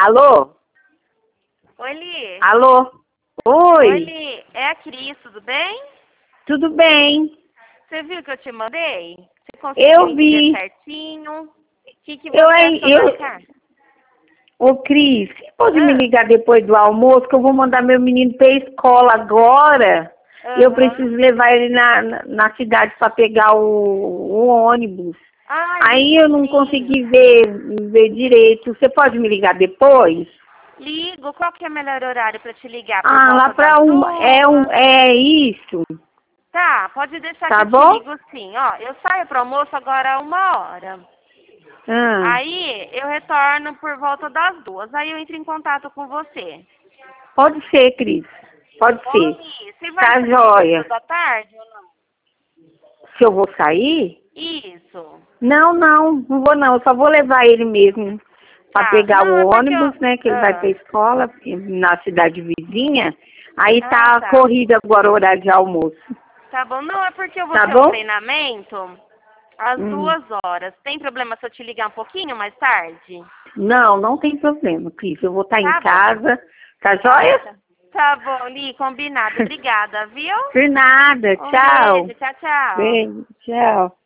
Alô? Oi, Li. Alô? Oi? Oi, Li. É a Cris, tudo bem? Tudo bem? Você viu que eu te mandei? Você conseguiu Eu entender vi. certinho? O que você achou da carta? Ô, Cris, você pode me Ah, ligar depois do almoço, que eu vou mandar meu menino para a escola agora. Eu aham. preciso levar ele na cidade para pegar o ônibus. Ah, Aí ligo eu não sim. consegui ver direito. Você pode me ligar depois? Ligo. Qual que é o melhor horário para te ligar? Por Ah, lá volta para das uma. 2? É isso. Tá, pode deixar que Tá eu te bom? ligo sim. Ó, eu saio pro almoço agora 1 hora. Ah, Aí eu retorno por volta das 2. Aí eu entro em contato com você. pode ser, Cris. Pode Ô, ser. Li, você vai Tá sair depois joia. da tarde ou não? Se eu vou sair? Isso. Não vou não. Eu só vou levar ele mesmo para Tá. pegar Não, o é porque eu... ônibus, né? Que ele vai para Ah, a escola na cidade vizinha. Aí ah, tá tá. corrida agora o horário de almoço. Tá bom. Não, é porque eu vou Tá ter um bom? treinamento às Hum. 2 horas. Tem problema se eu te ligar um pouquinho mais tarde? Não tem problema, Cris. Eu vou estar em Tá bom. casa. Tá Ah, joia? tá. Tá bom, Li, combinado. Obrigada, viu? Por nada. Um Tchau. beijo. Tchau, tchau. Beijo. Tchau.